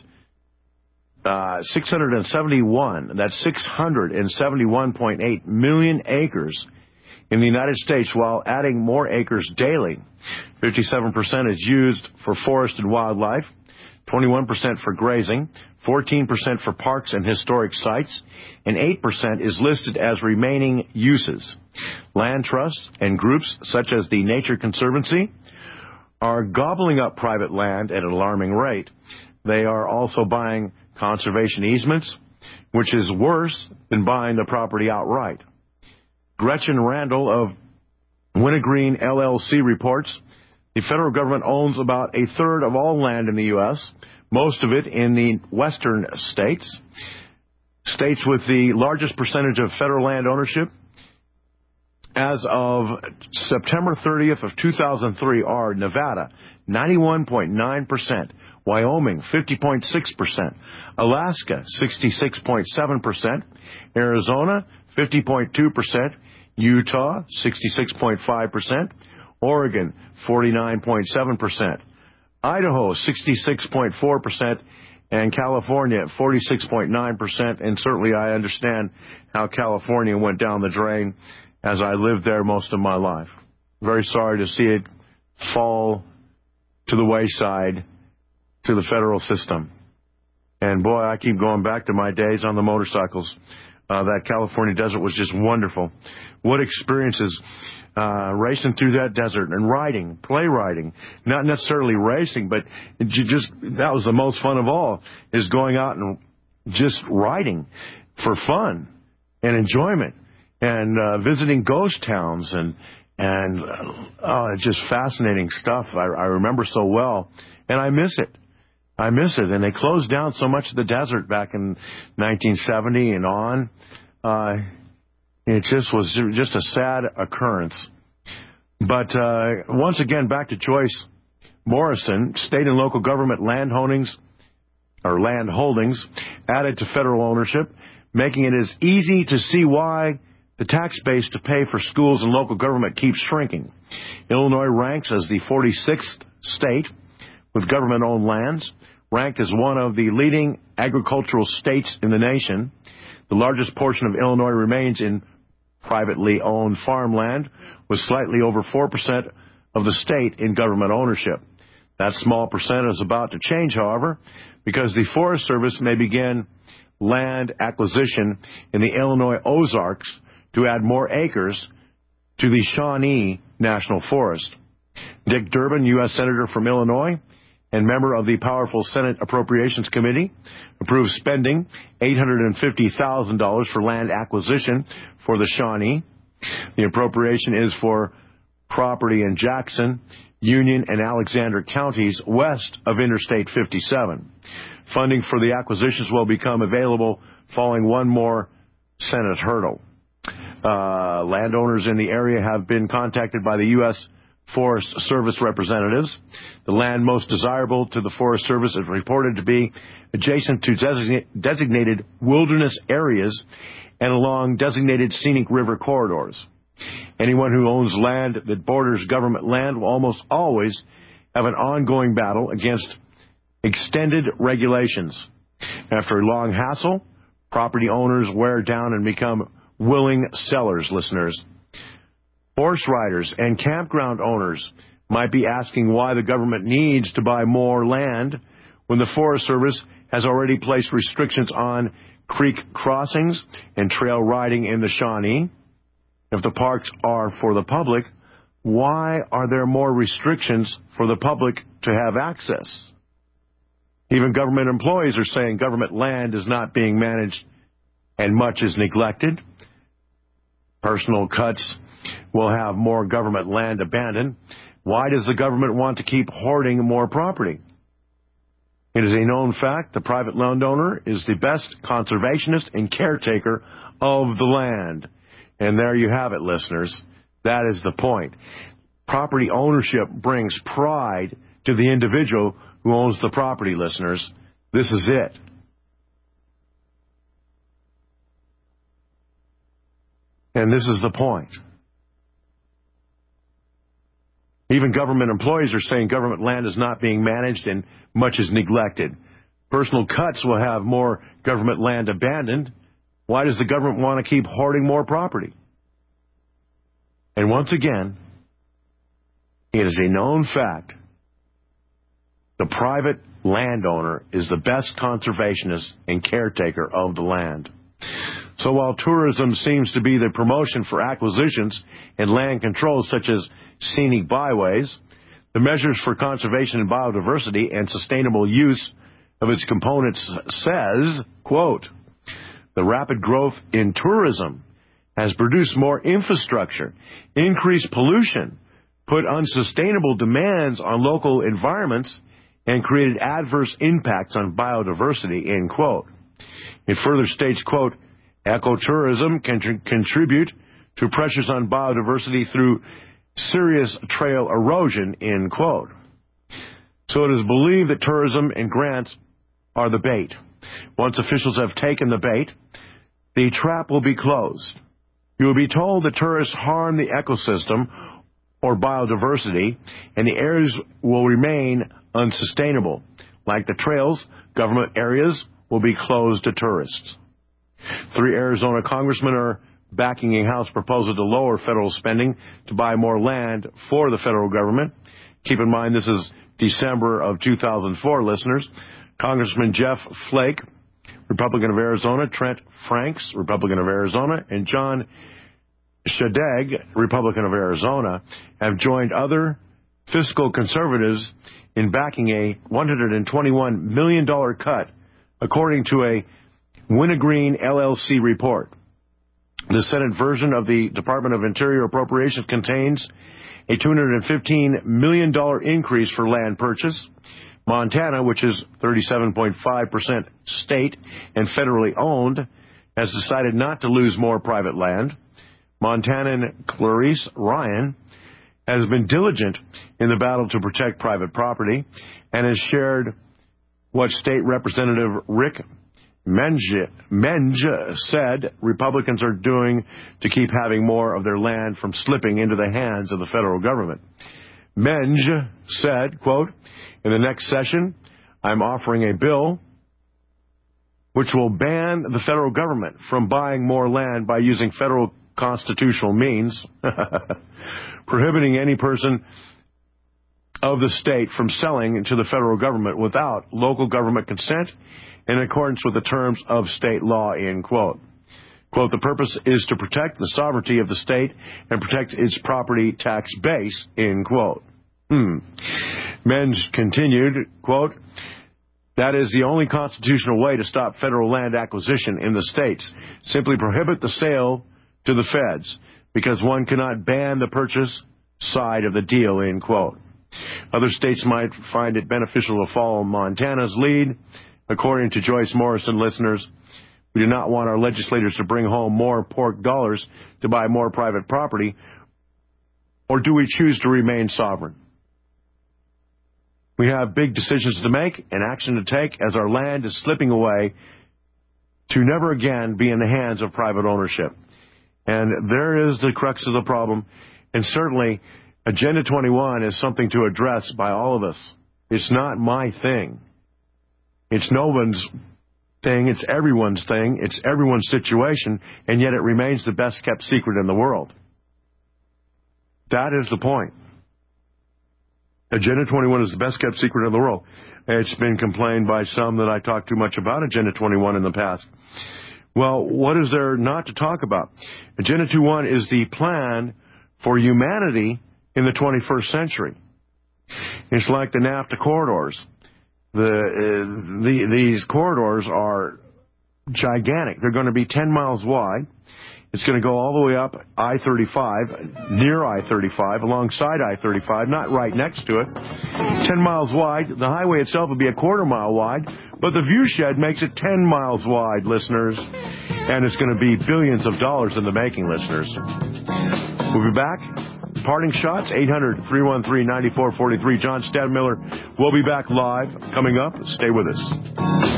uh, six hundred seventy-one, that's six hundred seventy-one point eight million acres in the United States, while adding more acres daily. fifty-seven percent is used for forest and wildlife, twenty-one percent for grazing, fourteen percent for parks and historic sites, and eight percent is listed as remaining uses. Land trusts and groups such as the Nature Conservancy are gobbling up private land at an alarming rate. They are also buying conservation easements, which is worse than buying the property outright. Gretchen Randall of Wintergreen L L C reports the federal government owns about a third of all land in the U S, most of it in the western states. States with the largest percentage of federal land ownership as of September thirtieth of two thousand three are Nevada, ninety-one point nine percent, Wyoming, fifty point six percent, Alaska, sixty-six point seven percent, Arizona, fifty point two percent, Utah, sixty-six point five percent, Oregon, forty-nine point seven percent, Idaho, sixty-six point four percent, and California, forty-six point nine percent. And certainly I understand how California went down the drain as I lived there most of my life. Very sorry to see it fall to the wayside to the federal system. And boy, I keep going back to my days on the motorcycles. Uh, that California desert was just wonderful. What experiences uh, racing through that desert and riding, play riding, not necessarily racing, but you just that was the most fun of all, is going out and just riding for fun and enjoyment and uh, visiting ghost towns and and uh, oh, just fascinating stuff. I, I remember so well, and I miss it. I miss it. And they closed down so much of the desert back in nineteen seventy and on. Uh, it just was just a sad occurrence. But uh, once again, back to Joyce Morrison, state and local government land holdings, or land holdings added to federal ownership, making it as easy to see why the tax base to pay for schools and local government keeps shrinking. Illinois ranks as the forty-sixth state with government-owned lands, ranked as one of the leading agricultural states in the nation. The largest portion of Illinois remains in privately owned farmland, with slightly over four percent of the state in government ownership. That small percent is about to change, however, because the Forest Service may begin land acquisition in the Illinois Ozarks to add more acres to the Shawnee National Forest. Dick Durbin, U S Senator from Illinois, and member of the powerful Senate Appropriations Committee, approved spending eight hundred fifty thousand dollars for land acquisition for the Shawnee. The appropriation is for property in Jackson, Union, and Alexander counties west of Interstate fifty-seven. Funding for the acquisitions will become available following one more Senate hurdle. Uh, landowners in the area have been contacted by the U S Forest Service representatives. The land most desirable to the Forest Service is reported to be adjacent to design- designated wilderness areas and along designated scenic river corridors. Anyone who owns land that borders government land will almost always have an ongoing battle against extended regulations. After a long hassle, property owners wear down and become willing sellers, listeners. Horse riders and campground owners might be asking why the government needs to buy more land when the Forest Service has already placed restrictions on creek crossings and trail riding in the Shawnee. If the parks are for the public, why are there more restrictions for the public to have access? Even government employees are saying government land is not being managed and much is neglected. Personal cuts will have more government land abandoned. Why does the government want to keep hoarding more property? It is a known fact the private landowner is the best conservationist and caretaker of the land. And there you have it, listeners. That is the point. Property ownership brings pride to the individual who owns the property, listeners. This is it. And this is the point. Even government employees are saying government land is not being managed and much is neglected. Personal cuts will have more government land abandoned. Why does the government want to keep hoarding more property? And once again, it is a known fact the private landowner is the best conservationist and caretaker of the land. So while tourism seems to be the promotion for acquisitions and land control such as scenic byways, the measures for conservation and biodiversity and sustainable use of its components says, quote, the rapid growth in tourism has produced more infrastructure, increased pollution, put unsustainable demands on local environments, and created adverse impacts on biodiversity, end quote. It further states, quote, ecotourism can tr- contribute to pressures on biodiversity through serious trail erosion, end quote. So it is believed that tourism and grants are the bait. Once officials have taken the bait, the trap will be closed. You will be told that tourists harm the ecosystem or biodiversity, and the areas will remain unsustainable. Like the trails, government areas will be closed to tourists. Three Arizona congressmen are backing a House proposal to lower federal spending to buy more land for the federal government. Keep in mind this is December of two thousand four, listeners. Congressman Jeff Flake, Republican of Arizona, Trent Franks, Republican of Arizona, and John Shadegg, Republican of Arizona, have joined other fiscal conservatives in backing a one hundred twenty-one million dollars cut, according to a Wintergreen L L C report. The Senate version of the Department of Interior Appropriations contains a two hundred fifteen million dollars increase for land purchase. Montana, which is thirty-seven point five percent state and federally owned, has decided not to lose more private land. Montanan Clarice Ryan has been diligent in the battle to protect private property and has shared what State Representative Rick Menge, Menge said Republicans are doing to keep having more of their land from slipping into the hands of the federal government. Menge said, quote, in the next session, I'm offering a bill which will ban the federal government from buying more land by using federal constitutional means, prohibiting any person of the state from selling to the federal government without local government consent in accordance with the terms of state law, end quote. Quote, the purpose is to protect the sovereignty of the state and protect its property tax base, end quote. Hmm. Menge continued, quote, that is the only constitutional way to stop federal land acquisition in the states. Simply prohibit the sale to the feds, because one cannot ban the purchase side of the deal, end quote. Other states might find it beneficial to follow Montana's lead. According to Joyce Morrison, listeners, we do not want our legislators to bring home more pork dollars to buy more private property, or do we choose to remain sovereign? We have big decisions to make and action to take as our land is slipping away to never again be in the hands of private ownership. And there is the crux of the problem. And certainly, Agenda twenty-one is something to address by all of us. It's not my thing. It's no one's thing. It's everyone's thing. It's everyone's situation, and yet it remains the best-kept secret in the world. That is the point. Agenda twenty-one is the best-kept secret in the world. It's been complained by some that I talk too much about Agenda twenty-one in the past. Well, what is there not to talk about? Agenda twenty-one is the plan for humanity in the twenty-first century. It's like the NAFTA corridors. The, uh, the these corridors are gigantic. They're going to be ten miles wide. It's going to go all the way up I thirty-five, near I thirty-five, alongside I thirty-five, not right next to it. ten miles wide. The highway itself will be a quarter mile wide, but the viewshed makes it ten miles wide, listeners. And it's going to be billions of dollars in the making, listeners. We'll be back. Parting shots, eight hundred, three one three, nine four four three. John Stadtmiller will be back live. Coming up, stay with us.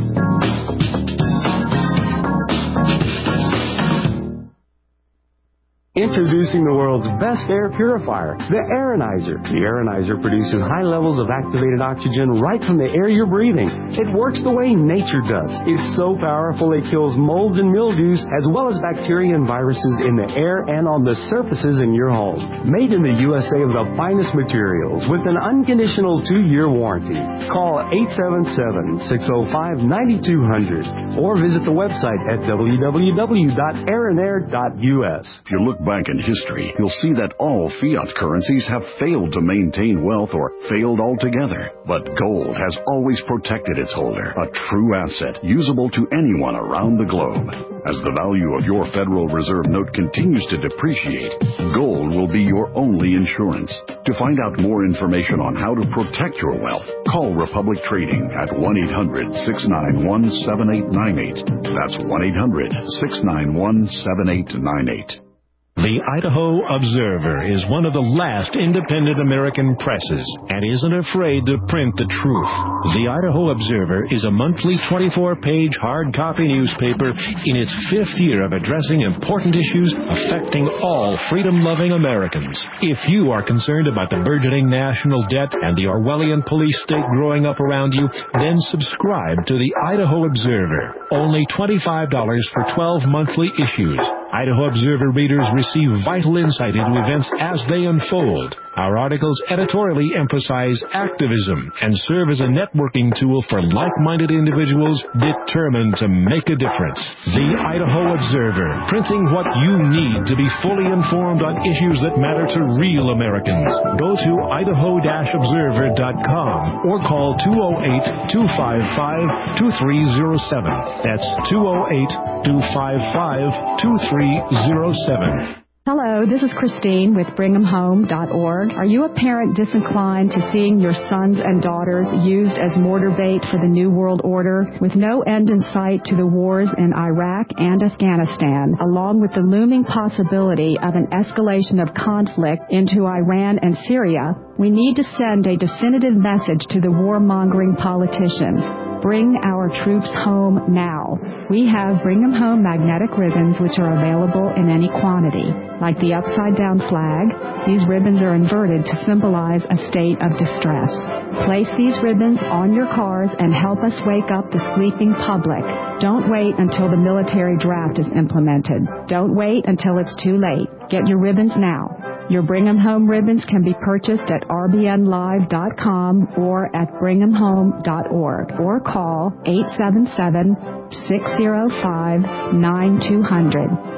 Introducing the world's best air purifier, the Aeronizer. The Aeronizer produces high levels of activated oxygen right from the air you're breathing. It works the way nature does. It's so powerful it kills molds and mildews as well as bacteria and viruses in the air and on the surfaces in your home. Made in the U S A of the finest materials with an unconditional two-year warranty. Call eight seven seven, six oh five, nine two zero zero or visit the website at w w w dot aeronair dot u s. If you look back in history, you'll see that all fiat currencies have failed to maintain wealth or failed altogether. But gold has always protected its holder, a true asset usable to anyone around the globe. As the value of your Federal Reserve note continues to depreciate, gold will be your only insurance. To find out more information on how to protect your wealth, call Republic Trading at one eight hundred, six nine one, seven eight nine eight. That's one eight hundred, six nine one, seven eight nine eight. The Idaho Observer is one of the last independent American presses and isn't afraid to print the truth. The Idaho Observer is a monthly twenty-four page hard copy newspaper in its fifth year of addressing important issues affecting all freedom-loving Americans. If you are concerned about the burgeoning national debt and the Orwellian police state growing up around you, then subscribe to the Idaho Observer. Only twenty-five dollars for twelve monthly issues. Idaho Observer readers receive vital insight into events as they unfold. Our articles editorially emphasize activism and serve as a networking tool for like-minded individuals determined to make a difference. The Idaho Observer, printing what you need to be fully informed on issues that matter to real Americans. Go to idaho dash observer dot com or call two oh eight, two five five, two three oh seven. That's two oh eight, two five five, two three oh seven. Hello, this is Christine with Brigham Home dot org. Are you a parent disinclined to seeing your sons and daughters used as mortar bait for the New World Order? With no end in sight to the wars in Iraq and Afghanistan, along with the looming possibility of an escalation of conflict into Iran and Syria, we need to send a definitive message to the warmongering politicians. Bring our troops home now. We have Bring 'em Home magnetic ribbons, which are available in any quantity. Like the upside-down flag, these ribbons are inverted to symbolize a state of distress. Place these ribbons on your cars and help us wake up the sleeping public. Don't wait until the military draft is implemented. Don't wait until it's too late. Get your ribbons now. Your Bring 'em Home ribbons can be purchased at r b n live dot com or at bring em home dot org or call eight seven seven, six oh five, nine two zero zero.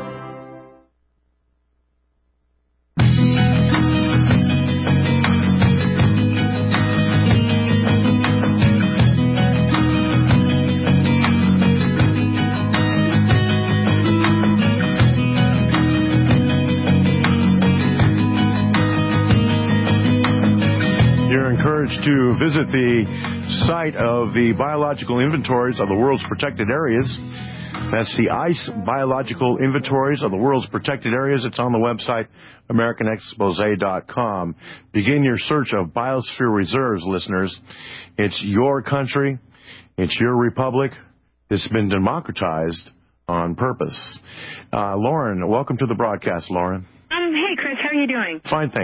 To visit the site of the biological inventories of the world's protected areas. That's the ICE Biological Inventories of the world's protected areas. It's on the website american expose dot com. Begin your search of biosphere reserves, listeners. It's your country. It's your republic. It's been democratized on purpose. Uh, Lauren, welcome to the broadcast, Lauren. Um, hey, Chris, how are you doing? Fine, thank you. I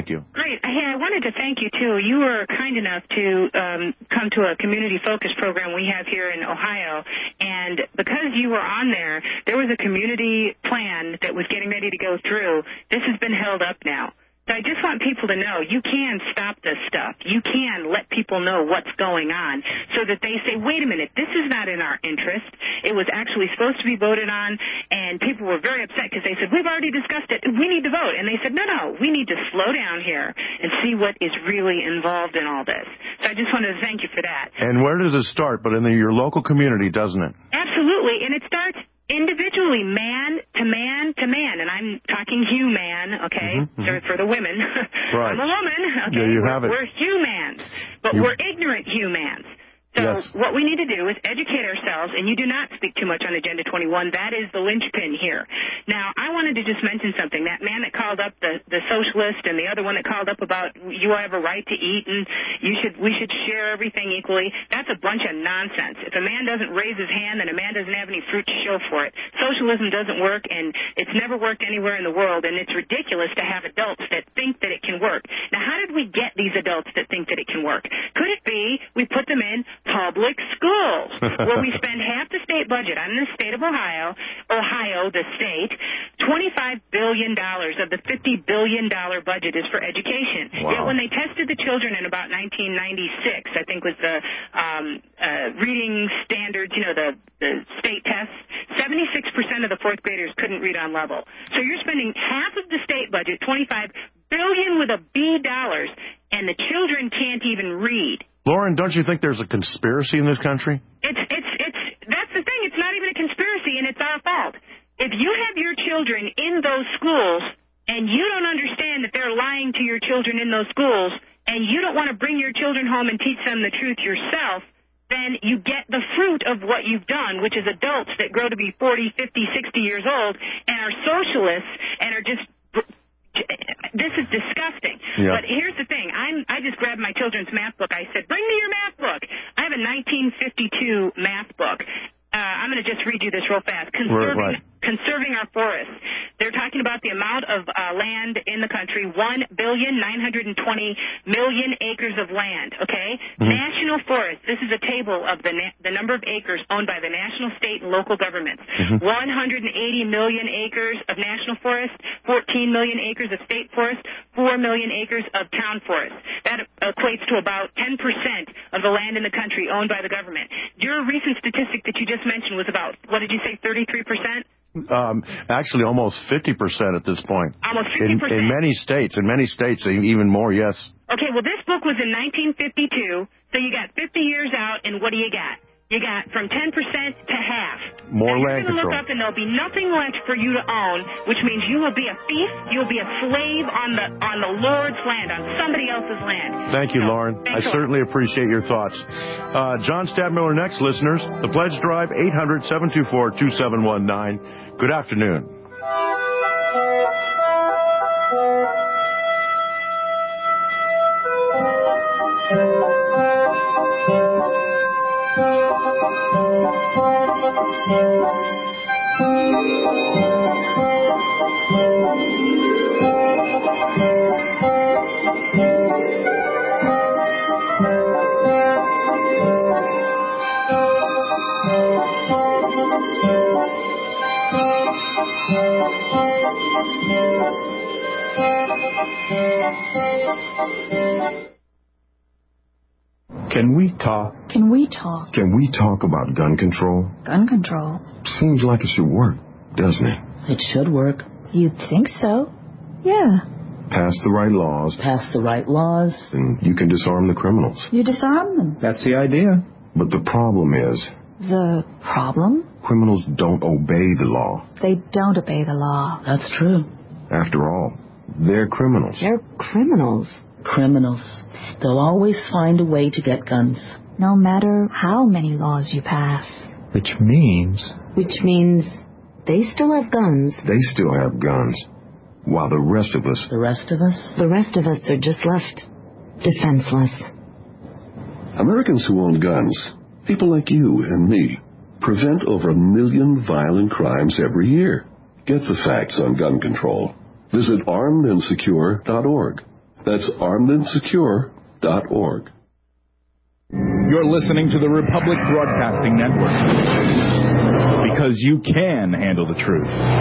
great. Hey, I wanted to thank you, too. You were kind enough to um, come to a community-focused program we have here in Ohio, and because you were on there, there was a community plan that was getting ready to go through. This has been held up now. So I just want people to know you can stop this stuff. You can let people know what's going on so that they say, wait a minute, this is not in our interest. It was actually supposed to be voted on, and people were very upset because they said, we've already discussed it. We need to vote. And they said, no, no, we need to slow down here and see what is really involved in all this. So I just wanted to thank you for that. And where does it start? But in the, your local community, doesn't it? Absolutely. And it starts individually, man to man to man, and I'm talking human, okay, mm-hmm, mm-hmm. for the women. Right. I'm a woman, okay. Yeah, you we're, have it. We're humans, but you... we're ignorant humans. So yes. What we need to do is educate ourselves, and you do not speak too much on Agenda twenty-one. That is the linchpin here. Now, I wanted to just mention something. That man that called up, the, the socialist, and the other one that called up about you have a right to eat and you should we should share everything equally, that's a bunch of nonsense. If a man doesn't raise his hand, then a man doesn't have any fruit to show for it. Socialism doesn't work, and it's never worked anywhere in the world, and it's ridiculous to have adults that think that it can work. Now, how did we get these adults that think that it can work? Could it be we put them in public schools where we spend half the state budget? I'm in the state of Ohio, Ohio, the state, twenty-five billion dollars of the fifty billion dollars budget is for education. Wow. Yet when they tested the children in about nineteen ninety-six, I think was the um, uh, reading standards, you know, the, the state tests, seventy-six percent of the fourth graders couldn't read on level. So you're spending half of the state budget, twenty-five billion dollars with a B dollars, and the children can't even read. Lauren, don't you think there's a conspiracy in this country? It's, it's, it's, that's the thing. It's not even a conspiracy, and it's our fault. If you have your children in those schools, and you don't understand that they're lying to your children in those schools, and you don't want to bring your children home and teach them the truth yourself, then you get the fruit of what you've done, which is adults that grow to be forty, fifty, sixty years old and are socialists and are just... This is disgusting. Yeah. But here's the thing. I'm, I just grabbed my children's math book. I said, bring me your math book. I have a nineteen fifty-two math book. Uh, I'm going to just read you this real fast. Conserving, right, right. conserving our forests. They're talking about the amount of uh, land in the country, one billion nine hundred twenty million acres of land, okay? Mm-hmm. National forests. This is a table of the, na- the number of acres owned by the national, state, and local governments. Mm-hmm. one hundred eighty million acres of national forest, fourteen million acres of state forest, four million acres of town forest. That equates to about ten percent of the land in the country owned by the government. Your recent statistic that you just mentioned was about, what did you say, thirty-three percent? Um, actually, almost fifty percent at this point. Almost fifty percent. In, in many states. In many states, even more, yes. Okay, well, this book was in nineteen fifty-two, so you got fifty years out, and what do you got? You got from ten percent to half. More now, land you're control. Look up, and there'll be nothing left for you to own, which means you will be a thief. You'll be a slave on the on the Lord's land, on somebody else's land. Thank you, so, Lauren. I a certainly lot. appreciate your thoughts. Uh, John Stadtmiller next, listeners. The Pledge Drive, eight hundred, seven two four, two seven one nine. Good afternoon. Can we talk? Can we talk? Can we talk about gun control? Gun control? Seems like it should work, doesn't it? It should work. You'd think so. Yeah. Pass the right laws. Pass the right laws. And you can disarm the criminals. You disarm them. That's the idea. But the problem is... The problem? Criminals don't obey the law. They don't obey the law. That's true. After all, they're criminals. They're criminals. Criminals. They'll always find a way to get guns. No matter how many laws you pass. Which means... Which means they still have guns. They still have guns. While the rest of us... The rest of us? The rest of us are just left defenseless. Americans who own guns, people like you and me, prevent over a million violent crimes every year. Get the facts on gun control. Visit armed and secure dot org. That's armed and secure dot org. You're listening to the Republic Broadcasting Network, because you can handle the truth.